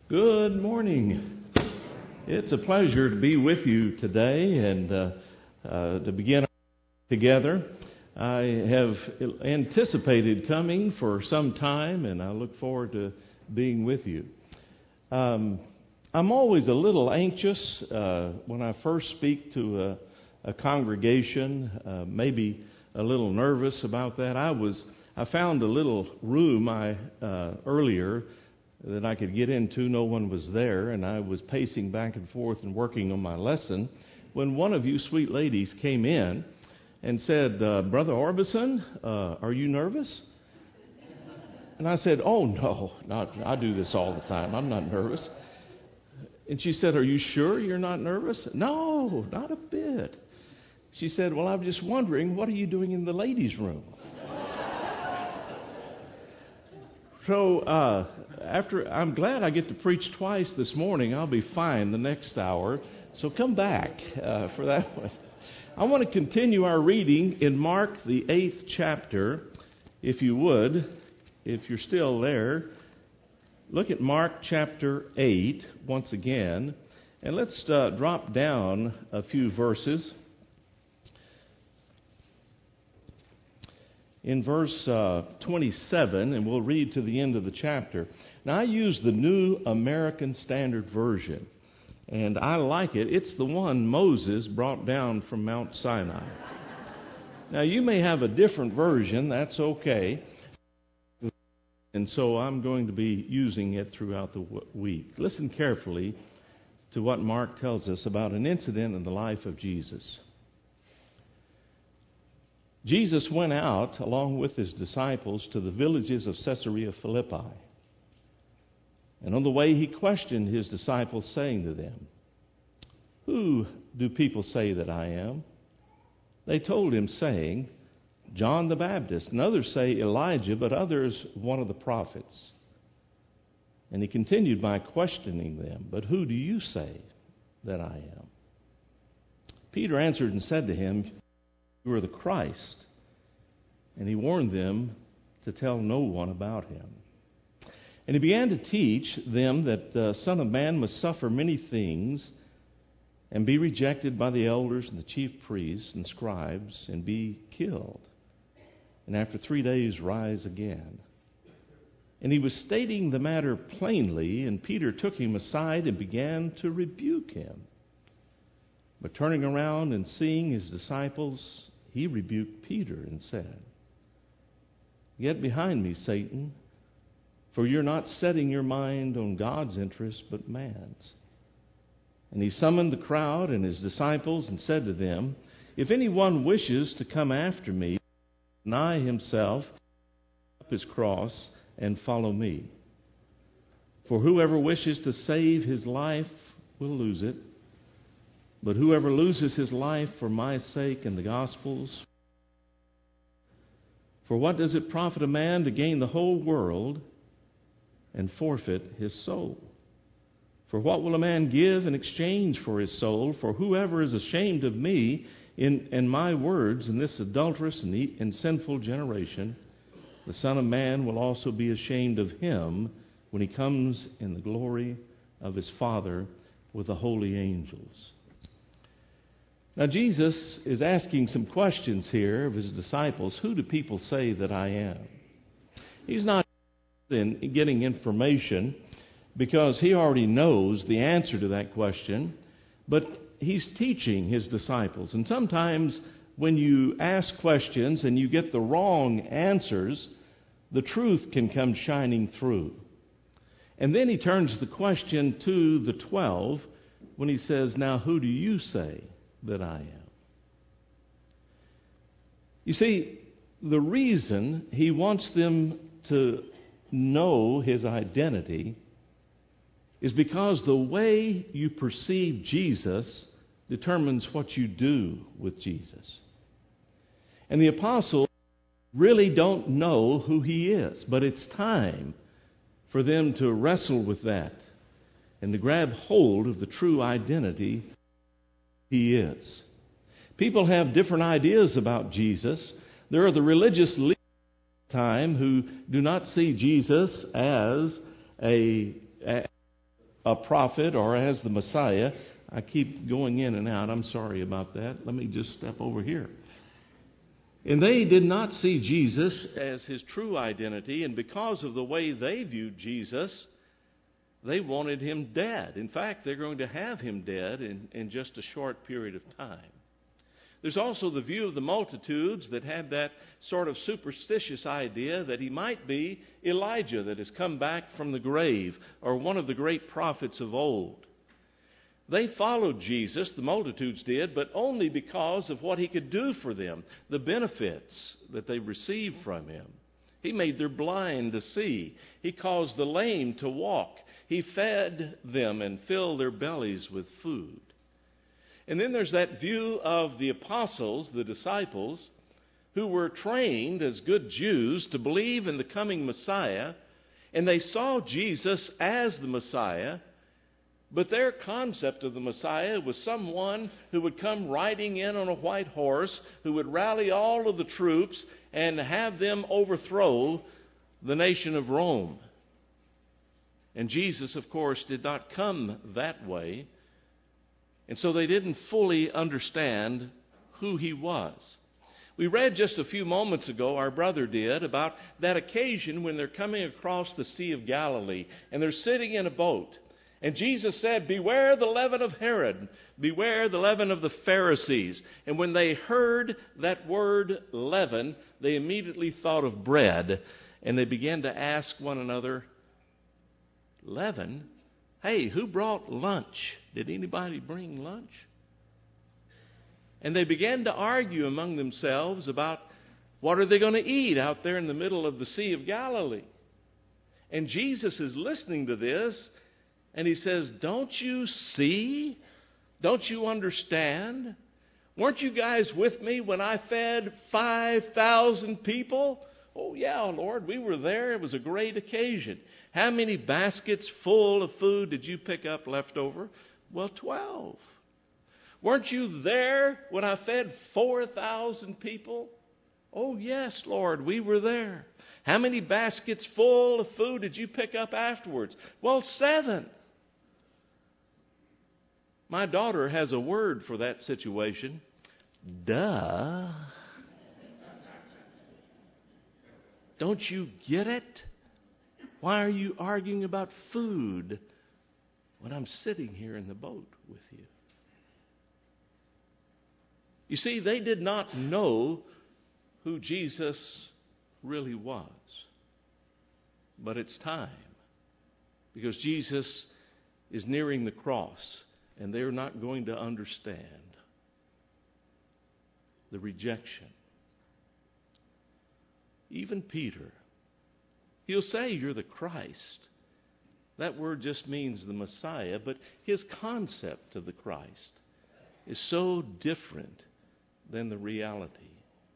Good morning. It's a pleasure to be with you today and to begin together. I have anticipated coming for some time, and I look forward to being with you. I'm always a little anxious when I first speak to a congregation, maybe a little nervous about that. I found a little room earlier that I could get into. No one was there, and I was pacing back and forth and working on my lesson when one of you sweet ladies came in and said, Brother Orbison, are you nervous? And I said, oh, no, I do this all the time. I'm not nervous. And she said, are you sure you're not nervous? No, not a bit. She said, well, I'm just wondering, what are you doing in the ladies' room? So I'm glad I get to preach twice this morning. I'll be fine the next hour. So come back for that one. I want to continue our reading in Mark, the 8th chapter, if you would, if you're still there. Look at Mark chapter 8 once again, and let's drop down a few verses. In verse 27, and we'll read to the end of the chapter. Now, I use the New American Standard Version, and I like it. It's the one Moses brought down from Mount Sinai. Now, you may have a different version. That's okay. And so I'm going to be using it throughout the week. Listen carefully to what Mark tells us about an incident in the life of Jesus. Jesus went out along with his disciples to the villages of Caesarea Philippi. And on the way he questioned his disciples, saying to them, who do people say that I am? They told him, saying, John the Baptist, and others say Elijah, but others one of the prophets. And he continued by questioning them, but who do you say that I am? Peter answered and said to him, you are the Christ. And he warned them to tell no one about him. And he began to teach them that the Son of Man must suffer many things and be rejected by the elders and the chief priests and scribes and be killed, and after 3 days rise again. And he was stating the matter plainly, and Peter took him aside and began to rebuke him. But turning around and seeing his disciples, he rebuked Peter and said, get behind me, Satan, for you're not setting your mind on God's interest, but man's. And he summoned the crowd and his disciples and said to them, if anyone wishes to come after me, deny himself, pick up his cross, and follow me. For whoever wishes to save his life will lose it. But whoever loses his life for my sake and the gospel's, for what does it profit a man to gain the whole world and forfeit his soul? For what will a man give in exchange for his soul? For whoever is ashamed of me and my words in this adulterous and sinful generation, the Son of Man will also be ashamed of him when he comes in the glory of his Father with the holy angels. Now, Jesus is asking some questions here of his disciples. Who do people say that I am? He's not in getting information because he already knows the answer to that question, but he's teaching his disciples. And sometimes when you ask questions and you get the wrong answers, the truth can come shining through. And then he turns the question to the 12 when he says, now who do you say that I am? You see, the reason he wants them to know his identity is because the way you perceive Jesus determines what you do with Jesus. And the apostles really don't know who he is, but it's time for them to wrestle with that and to grab hold of the true identity he is. People have different ideas about Jesus. There are the religious leaders of the time who do not see Jesus as a prophet or as the Messiah. I keep going in and out. I'm sorry about that. Let me just step over here. And they did not see Jesus as his true identity, and because of the way they viewed Jesus, they wanted him dead. In fact, they're going to have him dead in just a short period of time. There's also the view of the multitudes that had that sort of superstitious idea that he might be Elijah that has come back from the grave, or one of the great prophets of old. They followed Jesus, the multitudes did, but only because of what he could do for them, the benefits that they received from him. He made their blind to see. He caused the lame to walk. He fed them and filled their bellies with food. And then there's that view of the apostles, the disciples, who were trained as good Jews to believe in the coming Messiah, and they saw Jesus as the Messiah, but their concept of the Messiah was someone who would come riding in on a white horse, who would rally all of the troops and have them overthrow the nation of Rome. And Jesus, of course, did not come that way. And so they didn't fully understand who he was. We read just a few moments ago, our brother did, about that occasion when they're coming across the Sea of Galilee and they're sitting in a boat. And Jesus said, "Beware the leaven of Herod, beware the leaven of the Pharisees." And when they heard that word leaven, they immediately thought of bread. And they began to ask one another, "Leaven? Hey, who brought lunch? Did anybody bring lunch?" And they began to argue among themselves about what are they going to eat out there in the middle of the Sea of Galilee. And Jesus is listening to this, and he says, "Don't you see? Don't you understand? Weren't you guys with me when I fed 5,000 people? Oh, yeah, Lord, we were there. It was a great occasion. How many baskets full of food did you pick up left over? Well, 12. Weren't you there when I fed 4,000 people? Oh, yes, Lord, we were there. How many baskets full of food did you pick up afterwards? Well, 7. My daughter has a word for that situation. Duh. Don't you get it? Why are you arguing about food when I'm sitting here in the boat with you? You see, they did not know who Jesus really was. But it's time, because Jesus is nearing the cross, and they're not going to understand the rejection. Even Peter, he'll say, "You're the Christ." That word just means the Messiah, but his concept of the Christ is so different than the reality.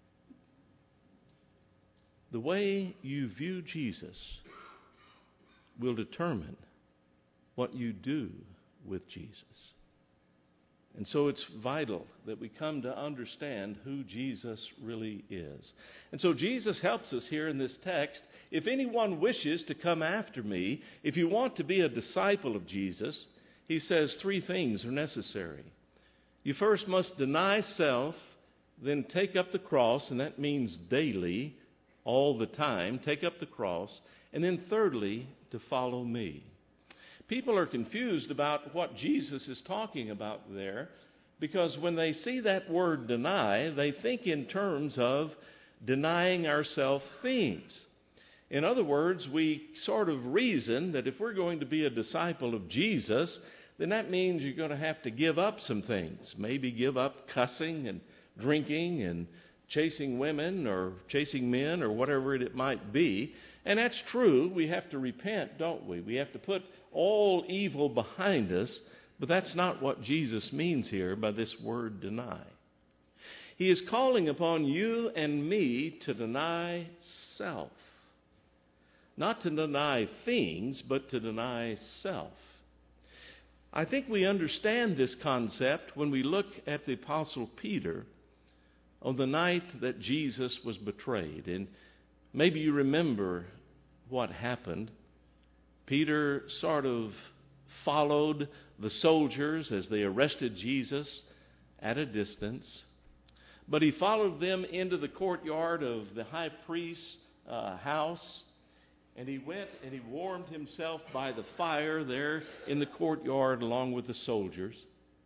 The way you view Jesus will determine what you do with Jesus. And so it's vital that we come to understand who Jesus really is. And so Jesus helps us here in this text. If anyone wishes to come after me, if you want to be a disciple of Jesus, he says 3 things are necessary. You first must deny self, then take up the cross, and that means daily, all the time, take up the cross, and then thirdly, to follow me. People are confused about what Jesus is talking about there, because when they see that word deny, they think in terms of denying ourselves things. In other words, we sort of reason that if we're going to be a disciple of Jesus, then that means you're going to have to give up some things. Maybe give up cussing and drinking and chasing women or chasing men or whatever it might be. And that's true. We have to repent, don't we? We have to put all evil behind us. But that's not what Jesus means here by this word deny. He is calling upon you and me to deny self. Not to deny things, but to deny self. I think we understand this concept when we look at the Apostle Peter on the night that Jesus was betrayed. And maybe you remember what happened. Peter sort of followed the soldiers as they arrested Jesus at a distance. But he followed them into the courtyard of the high priest's house. And he went and he warmed himself by the fire there in the courtyard along with the soldiers.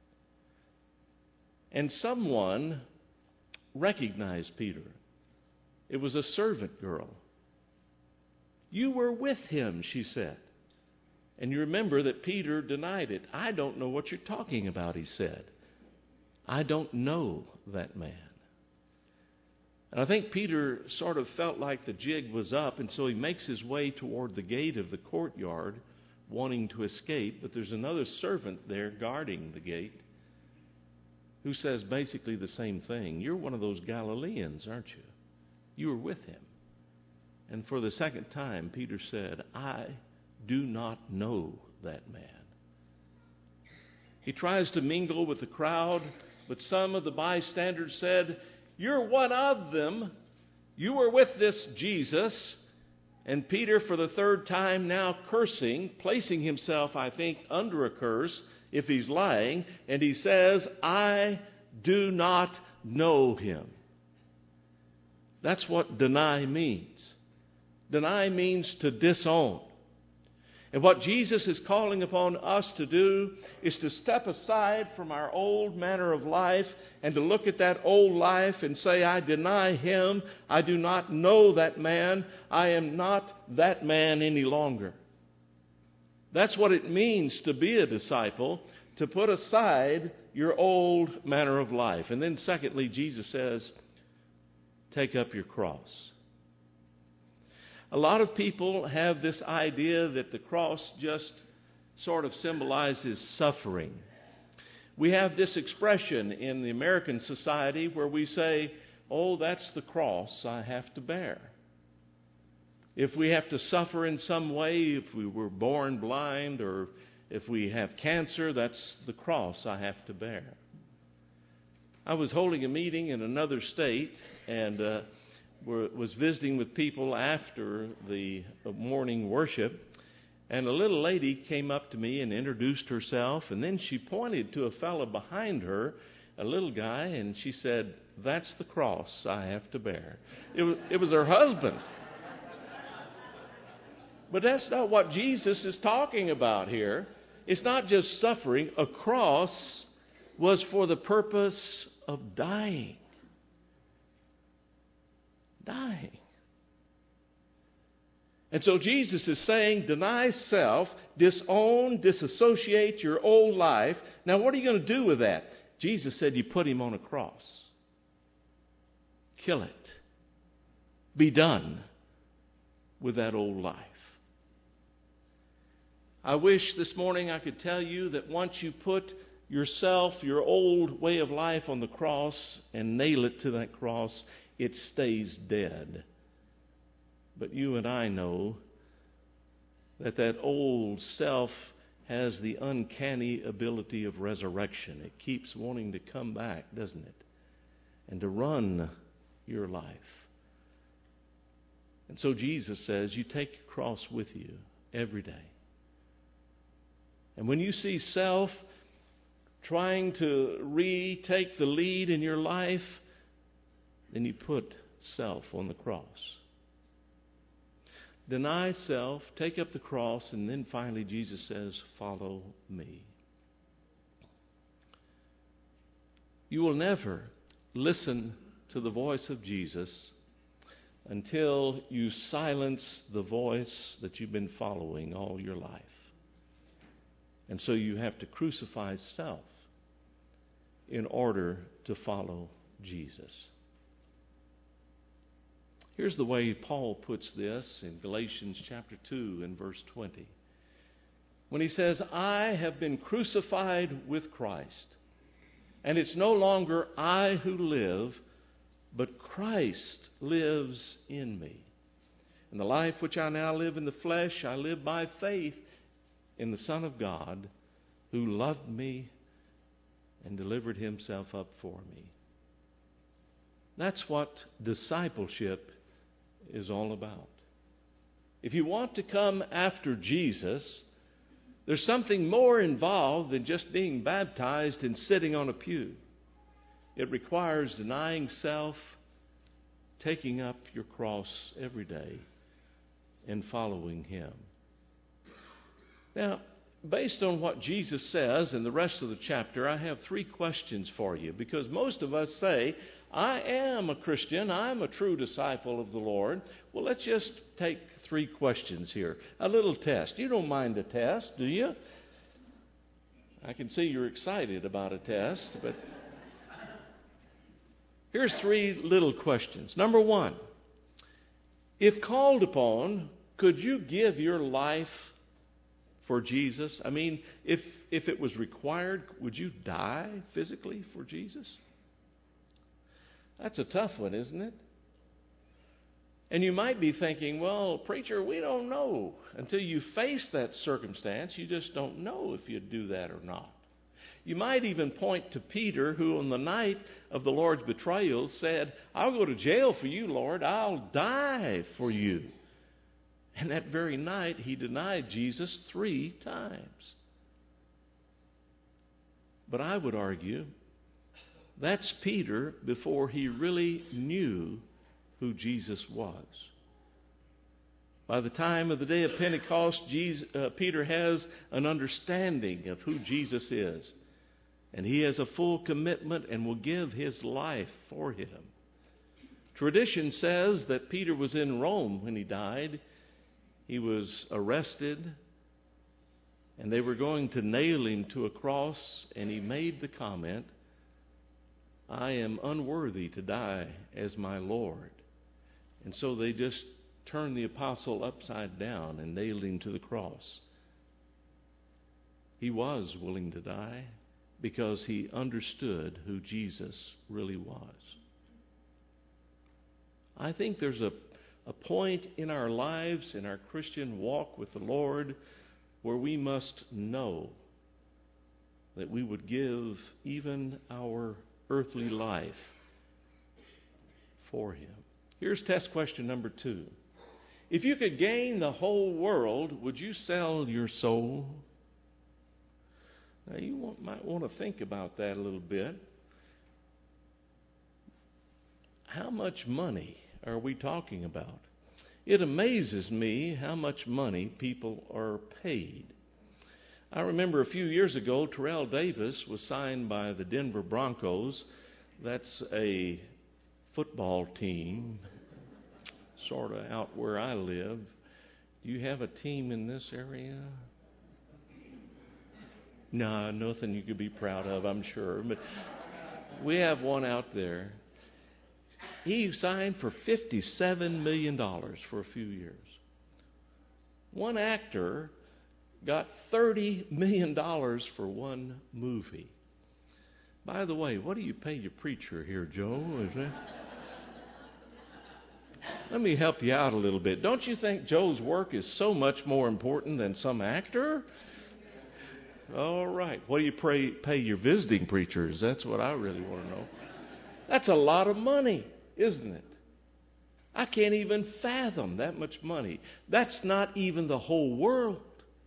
And someone recognized Peter. It was a servant girl. "You were with him," she said. And you remember that Peter denied it. "I don't know what you're talking about," he said. "I don't know that man." And I think Peter sort of felt like the jig was up, and so he makes his way toward the gate of the courtyard, wanting to escape. But there's another servant there guarding the gate who says basically the same thing. "You're one of those Galileans, aren't you? You were with him." And for the second time, Peter said, "I do not know that man." He tries to mingle with the crowd, but some of the bystanders said, "You're one of them. You were with this Jesus." And Peter, for the third time now cursing, placing himself, I think, under a curse if he's lying, and he says, "I do not know him." That's what deny means. Deny means to disown. And what Jesus is calling upon us to do is to step aside from our old manner of life and to look at that old life and say, "I deny him. I do not know that man. I am not that man any longer." That's what it means to be a disciple, to put aside your old manner of life. And then secondly, Jesus says, take up your cross. A lot of people have this idea that the cross just sort of symbolizes suffering. We have this expression in the American society where we say, "Oh, that's the cross I have to bear." If we have to suffer in some way, if we were born blind or if we have cancer, that's the cross I have to bear. I was holding a meeting in another state and was visiting with people after the morning worship, and a little lady came up to me and introduced herself, and then she pointed to a fellow behind her, a little guy, and she said, "That's the cross I have to bear." It was her husband. But that's not what Jesus is talking about here. It's not just suffering. A cross was for the purpose of dying. Dying. And so Jesus is saying, deny self, disown, disassociate your old life. Now, what are you going to do with that? Jesus said you put him on a cross. Kill it. Be done with that old life. I wish this morning I could tell you that once you put yourself, your old way of life on the cross and nail it to that cross, it stays dead. But you and I know that old self has the uncanny ability of resurrection. It keeps wanting to come back, doesn't it? And to run your life. And so Jesus says, you take your cross with you every day. And when you see self trying to retake the lead in your life, then you put self on the cross. Deny self, take up the cross, and then finally Jesus says, follow me. You will never listen to the voice of Jesus until you silence the voice that you've been following all your life. And so you have to crucify self in order to follow Jesus. Here's the way Paul puts this in Galatians chapter 2 and verse 20. When he says, I have been crucified with Christ, and it's no longer I who live, but Christ lives in me. And the life which I now live in the flesh, I live by faith in the Son of God, who loved me and delivered himself up for me. That's what discipleship is all about. If you want to come after Jesus, There's something more involved than just being baptized and sitting on a pew. It requires denying self, taking up your cross every day, and following Him. Now, based on what Jesus says in the rest of the chapter, I have 3 questions for you, because most of us say, I am a Christian, I'm a true disciple of the Lord. Well, let's just take 3 questions here. A little test. You don't mind a test, do you? I can see you're excited about a test, but here's 3 little questions. Number 1, if called upon, could you give your life for Jesus? I mean, if it was required, would you die physically for Jesus? That's a tough one, isn't it? And you might be thinking, well, preacher, we don't know. Until you face that circumstance, you just don't know if you'd do that or not. You might even point to Peter, who on the night of the Lord's betrayal said, I'll go to jail for you, Lord. I'll die for you. And that very night, he denied Jesus 3 times. But I would argue that's Peter before he really knew who Jesus was. By the time of the day of Pentecost, Peter has an understanding of who Jesus is. And he has a full commitment and will give his life for Him. Tradition says that Peter was in Rome when he died. He was arrested, and they were going to nail him to a cross, and he made the comment, I am unworthy to die as my Lord. And so they just turned the apostle upside down and nailed him to the cross. He was willing to die because he understood who Jesus really was. I think there's a point in our lives, in our Christian walk with the Lord, where we must know that we would give even our earthly life for Him. Here's test question number 2. If you could gain the whole world, would you sell your soul? Now, you might want to think about that a little bit. How much money are we talking about? It amazes me how much money people are paid. I remember a few years ago, Terrell Davis was signed by the Denver Broncos. That's a football team, sort of out where I live. Do you have a team in this area? No, nothing you could be proud of, I'm sure. But we have one out there. He signed for $57 million for a few years. One actor got $30 million for one movie. By the way, what do you pay your preacher here, Joe? Let me help you out a little bit. Don't you think Joe's work is so much more important than some actor? All right. What do you pay your visiting preachers? That's what I really want to know. That's a lot of money, isn't it? I can't even fathom that much money. That's not even the whole world.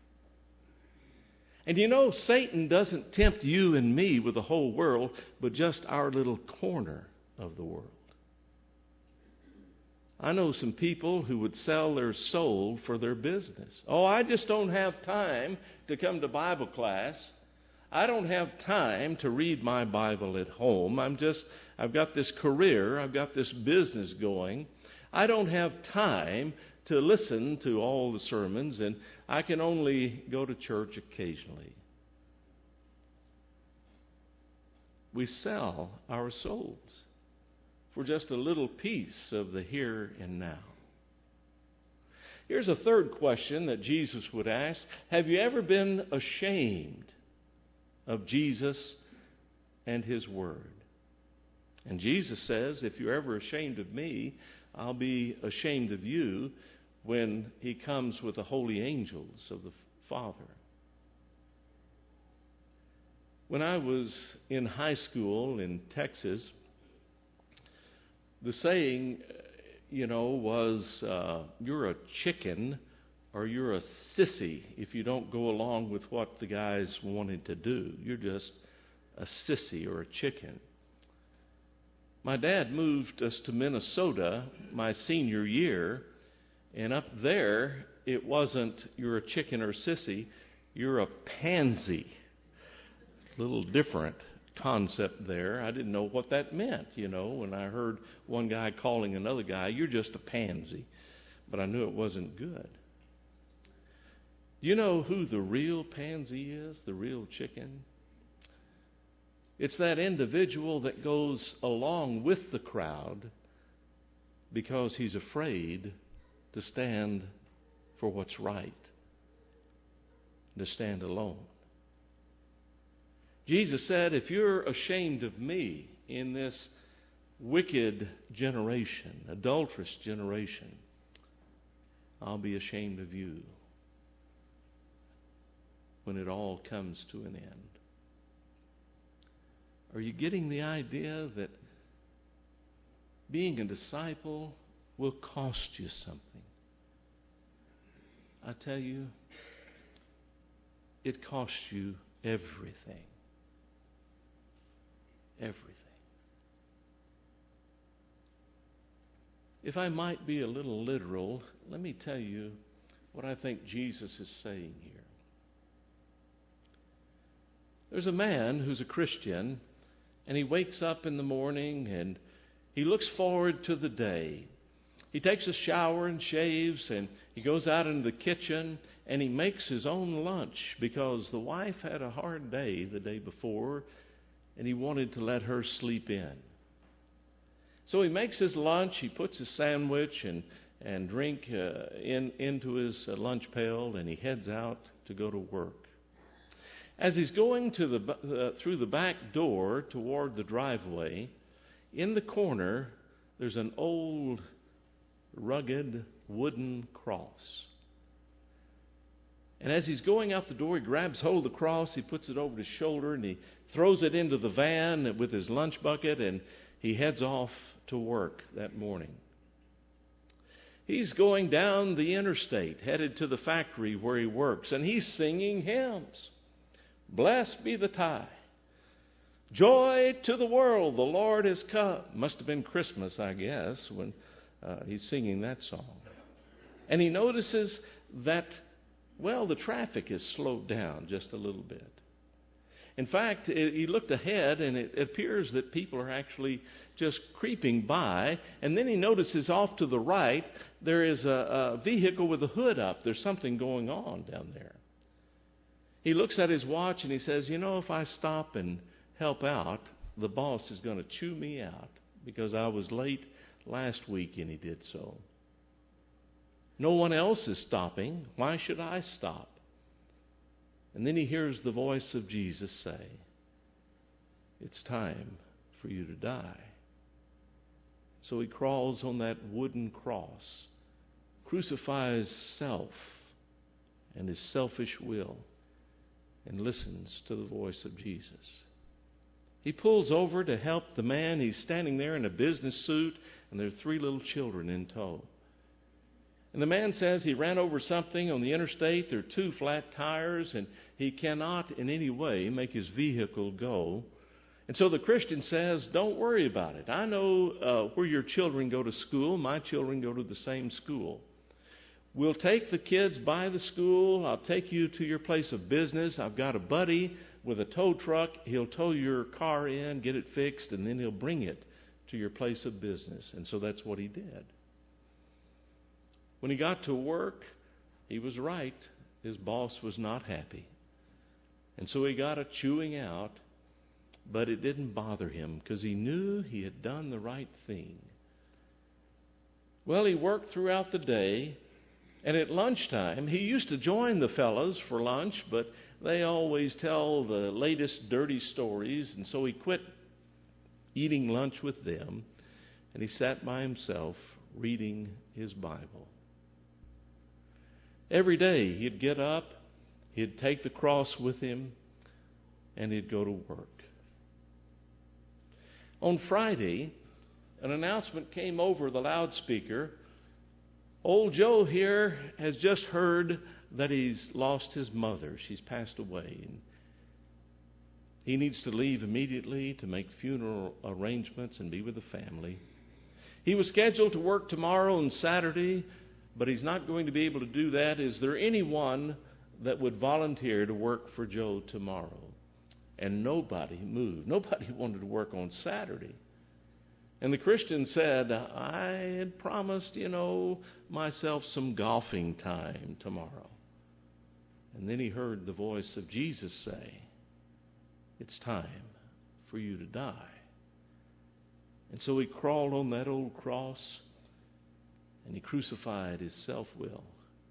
And you know, Satan doesn't tempt you and me with the whole world, but just our little corner of the world. I know some people who would sell their soul for their business. Oh, I just don't have time to come to Bible class. I don't have time to read my Bible at home. I've got this career. I've got this business going. I don't have time to listen to all the sermons, and I can only go to church occasionally. We sell our souls for just a little piece of the here and now. Here's a third question that Jesus would ask. Have you ever been ashamed of Jesus and His Word? And Jesus says, if you're ever ashamed of me, I'll be ashamed of you when He comes with the holy angels of the Father. When I was in high school in Texas, the saying, was, you're a chicken or you're a sissy if you don't go along with what the guys wanted to do. You're just a sissy or a chicken. My dad moved us to Minnesota my senior year, and up there it wasn't you're a chicken or sissy, you're a pansy. A little different concept there. I didn't know what that meant, when I heard one guy calling another guy, you're just a pansy. But I knew it wasn't good. Do you know who the real pansy is, the real chicken? It's that individual that goes along with the crowd because he's afraid to stand for what's right, to stand alone. Jesus said, if you're ashamed of me in this wicked generation, adulterous generation, I'll be ashamed of you when it all comes to an end. Are you getting the idea that being a disciple will cost you something? I tell you, it costs you everything. Everything. If I might be a little literal, let me tell you what I think Jesus is saying here. There's a man who's a Christian, and he wakes up in the morning and he looks forward to the day. He takes a shower and shaves, and he goes out into the kitchen and he makes his own lunch because the wife had a hard day the day before and he wanted to let her sleep in. So he makes his lunch, he puts his sandwich and drink into his lunch pail, and he heads out to go to work. As he's going through the back door toward the driveway, in the corner there's an old, rugged wooden cross. And as he's going out the door, he grabs hold of the cross, he puts it over his shoulder, and he throws it into the van with his lunch bucket, and he heads off to work that morning. He's going down the interstate, headed to the factory where he works, and he's singing hymns. Blessed be the tie. Joy to the world, the Lord has come. Must have been Christmas, I guess, when he's singing that song. And he notices that, the traffic is slowed down just a little bit. In fact, he looked ahead, and it appears that people are actually just creeping by. And then he notices off to the right, there is a vehicle with a hood up. There's something going on down there. He looks at his watch and he says, if I stop and help out, the boss is going to chew me out because I was late last week and he did so. No one else is stopping. Why should I stop? And then he hears the voice of Jesus say, it's time for you to die. So he crawls on that wooden cross, crucifies self and his selfish will, and listens to the voice of Jesus. He pulls over to help the man. He's standing there in a business suit, and there are 3 little children in tow. And the man says he ran over something on the interstate. There are 2 flat tires, and he cannot in any way make his vehicle go. And so the Christian says, don't worry about it. I know where your children go to school. My children go to the same school. We'll take the kids by the school. I'll take you to your place of business. I've got a buddy with a tow truck. He'll tow your car in, get it fixed, and then he'll bring it to your place of business. And so that's what he did. When he got to work, he was right. His boss was not happy. And so he got a chewing out, but it didn't bother him because he knew he had done the right thing. Well, he worked throughout the day. And at lunchtime, he used to join the fellows for lunch, but they always tell the latest dirty stories, and so he quit eating lunch with them, and he sat by himself reading his Bible. Every day he'd get up, he'd take the cross with him, and he'd go to work. On Friday, an announcement came over the loudspeaker Old Joe here has just heard that he's lost his mother. She's passed away. And he needs to leave immediately to make funeral arrangements and be with the family. He was scheduled to work tomorrow and Saturday, but he's not going to be able to do that. Is there anyone that would volunteer to work for Joe tomorrow? And nobody moved. Nobody wanted to work on Saturday. And the Christian said, I had promised, myself some golfing time tomorrow. And then he heard the voice of Jesus say, it's time for you to die. And so he crawled on that old cross and he crucified his self-will.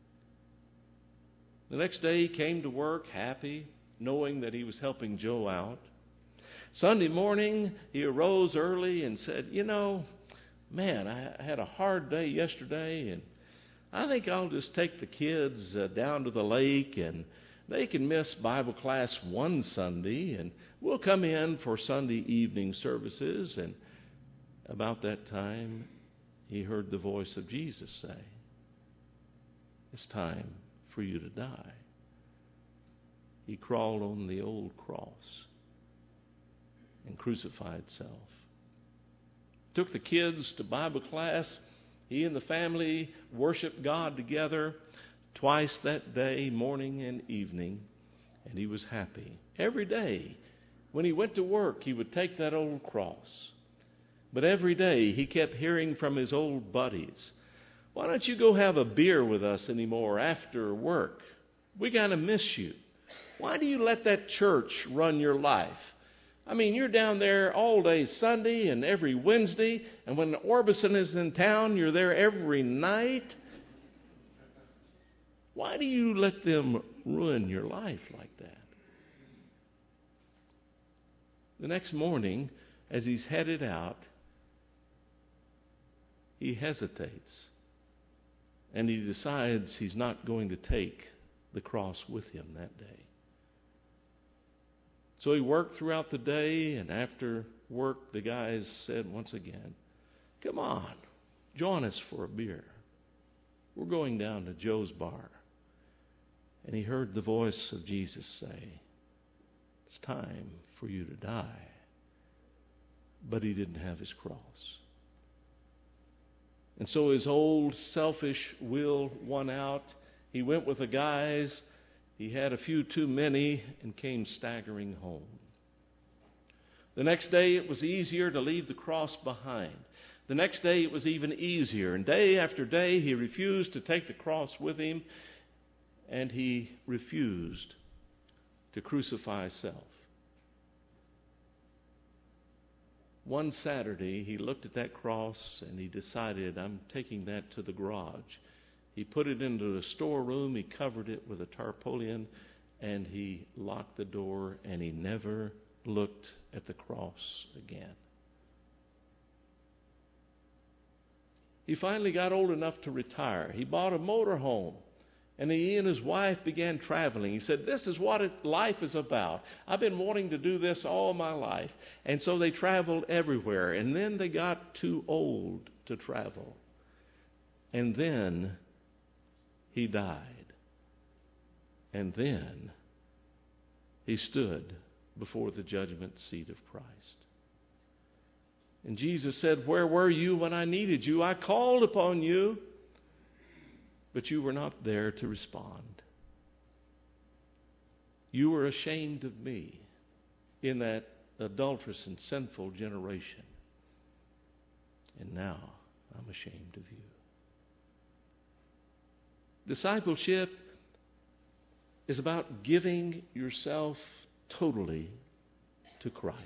The next day he came to work happy, knowing that he was helping Joe out. Sunday morning, he arose early and said, man, I had a hard day yesterday, and I think I'll just take the kids down to the lake, and they can miss Bible class one Sunday, and we'll come in for Sunday evening services. And about that time, he heard the voice of Jesus say, it's time for you to die. He crawled on the old cross and crucified self. Took the kids to Bible class. He and the family worshiped God together twice that day, morning and evening, and he was happy. Every day, when he went to work, he would take that old cross. But every day, he kept hearing from his old buddies, why don't you go have a beer with us anymore after work? We kind of miss you. Why do you let that church run your life? I mean, you're down there all day Sunday and every Wednesday, and when Orbison is in town, you're there every night. Why do you let them ruin your life like that? The next morning, as he's headed out, he hesitates, and he decides he's not going to take the cross with him that day. So he worked throughout the day, and after work, the guys said once again, come on, join us for a beer. We're going down to Joe's bar. And he heard the voice of Jesus say, it's time for you to die. But he didn't have his cross. And so his old selfish will won out. He went with the guys. He had a few too many and came staggering home. The next day it was easier to leave the cross behind. The next day it was even easier. And day after day he refused to take the cross with him, and he refused to crucify self. One Saturday he looked at that cross and he decided, I'm taking that to the garage. He put it into the storeroom, he covered it with a tarpaulin, and he locked the door, and he never looked at the cross again. He finally got old enough to retire. He bought a motorhome, and he and his wife began traveling. He said, this is what life is about. I've been wanting to do this all my life. And so they traveled everywhere, and then they got too old to travel. And then he died. And then he stood before the judgment seat of Christ. And Jesus said, where were you when I needed you? I called upon you, but you were not there to respond. You were ashamed of me in that adulterous and sinful generation. And now I'm ashamed of you. Discipleship is about giving yourself totally to Christ.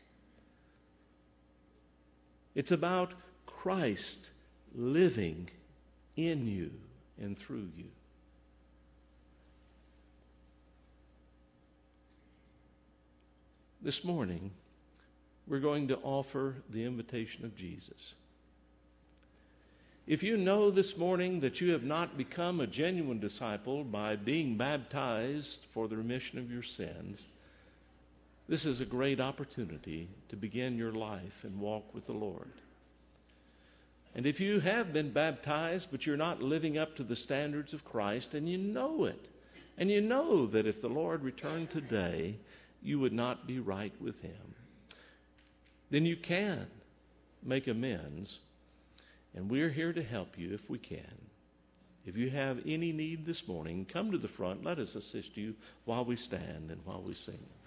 It's about Christ living in you and through you. This morning, we're going to offer the invitation of Jesus. If you know this morning that you have not become a genuine disciple by being baptized for the remission of your sins, this is a great opportunity to begin your life and walk with the Lord. And if you have been baptized, but you're not living up to the standards of Christ, and you know it, and you know that if the Lord returned today, you would not be right with Him, then you can make amends, and we're here to help you if we can. If you have any need this morning, come to the front. Let us assist you while we stand and while we sing.